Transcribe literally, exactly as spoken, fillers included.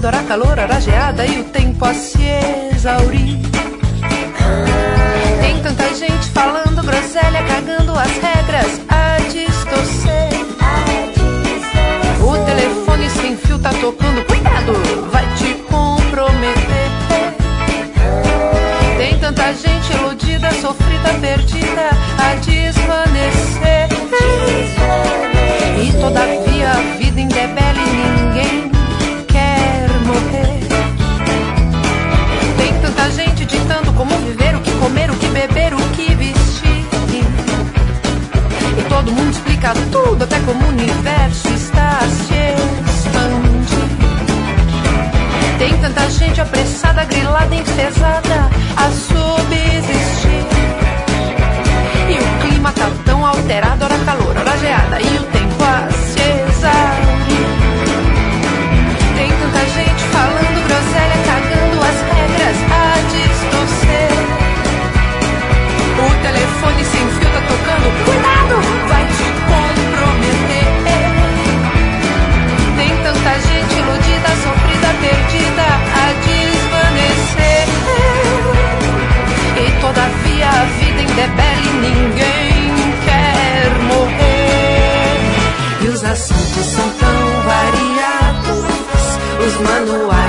alterado, hora calor, hora geada e o tempo a se exaurir. Tem tanta gente falando groselha, cagando as regras a distorcer. O telefone sem fio tá tocando, cuidado, vai te comprometer. Tem tanta gente iludida, sofrida, perdida a desvanecer. E todavia a vida indebele e ninguém quer morrer. Tem tanta gente ditando como viver, o que comer, o que beber, o que vestir. E todo mundo explica tudo, até como o universo está a se expandir. Tem tanta gente apressada, grilada, enfesada a subsistir. E o clima tá tão alterado, hora calor, hora geada e o tempo a se exaurir. Tem tanta gente falando groselha, cagando as regras a distorcer. O telefone sem fio tá tocando, cuidado, vai te comprometer. Tem tanta gente iludida, sofrida, perdida a desvanecer. E todavia a vida indebele e ninguém quer morrer. E os assuntos são tão variados, os manuais